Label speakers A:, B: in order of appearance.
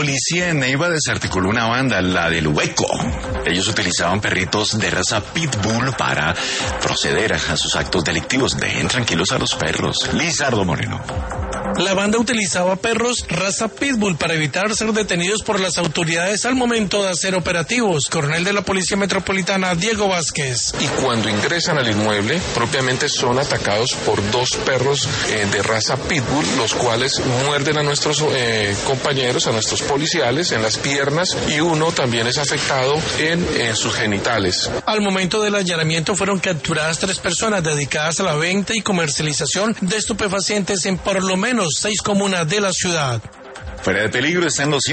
A: Policía en Neiva desarticuló una banda, la del Hueco. Ellos utilizaban perritos de raza Pitbull para proceder a sus actos delictivos. Dejen tranquilos a los perros. Lizardo Moreno.
B: La banda utilizaba perros raza Pitbull para evitar ser detenidos por las autoridades al momento de hacer operativos. Coronel de la Policía Metropolitana, Diego Vázquez.
C: Y cuando ingresan al inmueble, propiamente son atacados por dos perros de raza Pitbull, los cuales muerden a nuestros compañeros, a nuestros policiales, en las piernas, y uno también es afectado en sus genitales.
B: Al momento del allanamiento fueron capturadas 3 personas dedicadas a la venta y comercialización de estupefacientes en por lo menos 6 comunas de la ciudad.
A: Fuera de peligro están los